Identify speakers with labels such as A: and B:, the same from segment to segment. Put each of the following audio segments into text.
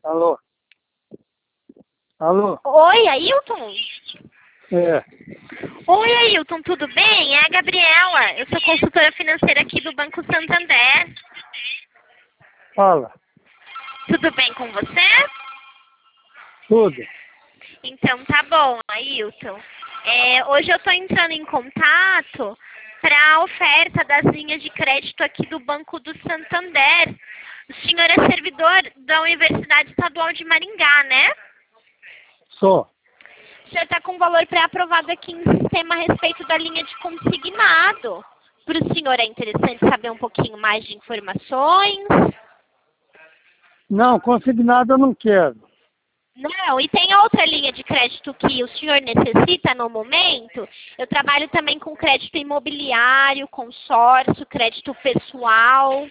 A: Alô? Alô?
B: Oi, Ailton?
A: É.
B: Oi, Ailton, tudo bem? É a Gabriela. Eu sou consultora financeira aqui do Banco Santander.
A: Fala.
B: Tudo bem com você?
A: Tudo.
B: Então tá bom, Ailton. Hoje eu estou entrando em contato para a oferta das linhas de crédito aqui do Banco do Santander. O senhor é servidor da Universidade Estadual de Maringá, né?
A: Sou.
B: O senhor está com valor pré-aprovado aqui em sistema a respeito da linha de consignado. Para o senhor é interessante saber um pouquinho mais de informações?
A: Não, consignado eu não quero.
B: Não, e tem outra linha de crédito que o senhor necessita no momento? Eu trabalho também com crédito imobiliário, consórcio, crédito pessoal.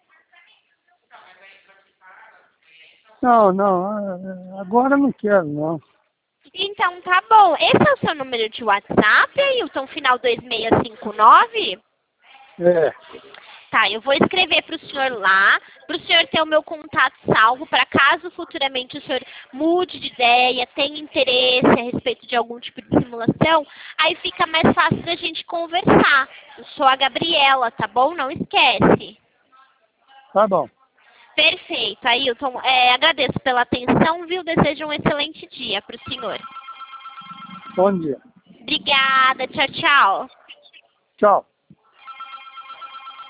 A: Não, agora eu não quero, não.
B: Então tá bom. Esse é o seu número de WhatsApp, Ailton, final 2659?
A: É,
B: Tá, eu vou escrever para o senhor lá, para o senhor ter o meu contato salvo, para caso futuramente o senhor mude de ideia, tenha interesse a respeito de algum tipo de simulação, aí fica mais fácil da gente conversar. Eu sou a Gabriela, tá bom? Não esquece.
A: tá bom.
B: Perfeito, Ailton. Agradeço pela atenção, viu? Desejo um excelente dia para o senhor.
A: Bom dia.
B: Obrigada, tchau, tchau.
A: Tchau.